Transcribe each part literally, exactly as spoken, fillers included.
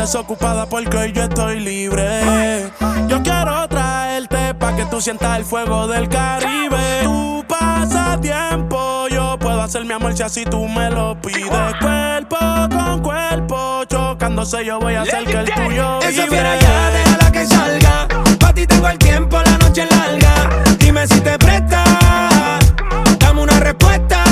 desocupada porque hoy yo estoy libre. Yo quiero traerte pa' que tú sientas el fuego del Caribe. Tu pasatiempo, yo puedo hacer mi amor si así tú me lo pides. Cuerpo con cuerpo, chocándose yo voy a hacer que el tuyo vibre. Esa fiera ya, déjala que salga. Pa' ti tengo el tiempo, la noche es larga. Dime si te presta, dame una respuesta.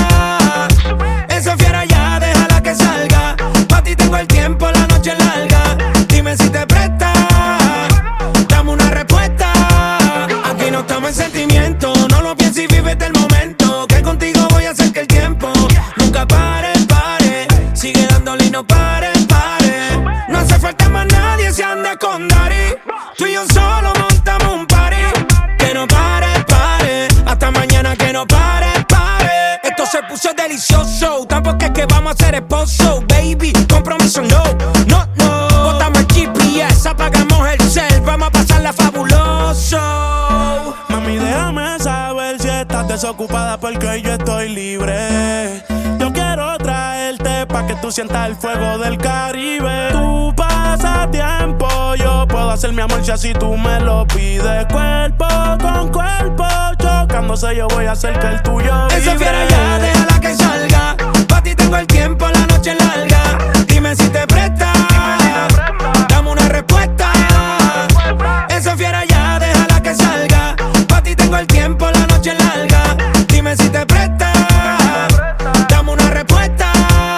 Esa fiera ya, déjala que salga. Pa' ti tengo el tiempo, la noche es larga. Dime si te presta, dame una respuesta. Aquí no estamos en sentimiento, no lo pienses y vívete el momento. Que contigo voy a hacer que el tiempo nunca pare, pare. Sigue dándole y no pare, pare. No hace falta más nadie, se anda con Dari. Tú y yo solo montamos un party. Que no pare, pare. Hasta mañana que no pare, pare. Esto se puso delicioso. Tampoco es que vamos a ser esposo, baby. Compromiso no, no, no. Botamos el G P S, apagamos el cel. Vamos a pasarla fabuloso. Mami, déjame saber si estás desocupada porque hoy yo estoy libre. Yo quiero traerte pa' que tú sientas el fuego del Caribe. Tu pasatiempo, yo puedo hacer mi amor si así tú me lo pides. Cuerpo con cuerpo, chocándose yo voy a hacer que el tuyo vibre. Esa fiera ya, déjala que salga. Pa' ti tengo el tiempo, la noche es larga. Dime si te presta, dame una respuesta. Esa fiera ya, déjala que salga. Pa' ti tengo el tiempo, la noche es larga. Dime si te presta, dame una respuesta.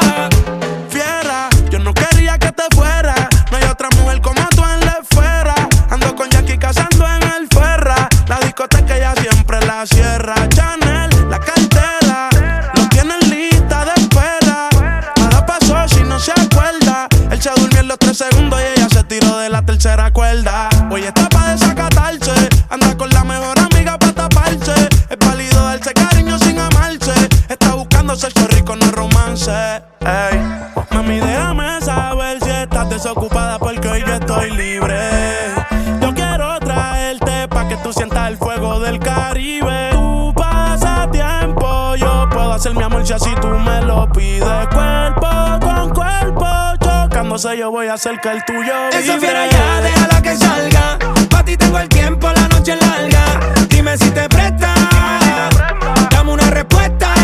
Fiera, yo no quería que te fuera. No hay otra mujer como tú en la esfera. Ando con Jackie cazando en el Ferra. La discoteca ya siempre la cierra. Chanel, la cartera, lo tienen lista de espera. Nada pasó si no se acuerda. Él se durmió en los tres segundos y ella se tiró de la tercera cuerda. Hoy está pa' desacatarse, anda con la mejor amiga pa' taparse. Es válido darse cariño sin amarse. Está buscando sexo rico, no romance. Ey, mami, déjame saber si estás desocupada porque hoy yo estoy libre. Yo quiero traerte pa' que tú sientas el fuego del Caribe. Tu pasatiempo, yo puedo hacer mi amor si así tú me lo pides. Cuerpo con cuerpo, chocándose yo voy a hacer que el tuyo vibre. Esa fiera ya, déjala que salga. Pa' ti tengo el tiempo, la noche es larga. Dime si te presta, dame una respuesta.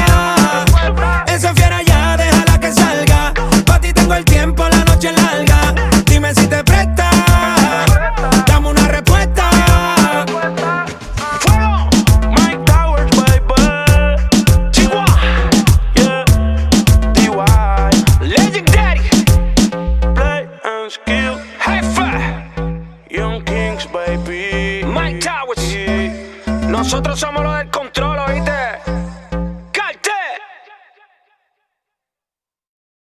Esa fiera ya, déjala que salga. Pa' ti tengo el tiempo, la noche es larga. Dime si te presta, dame una respuesta. Mike Towers, baby. Chihuahua, yeah. D Y Legendary, Play and skill. high five. Young Kings, baby. Mike Towers. Yeah. Nosotros somos los del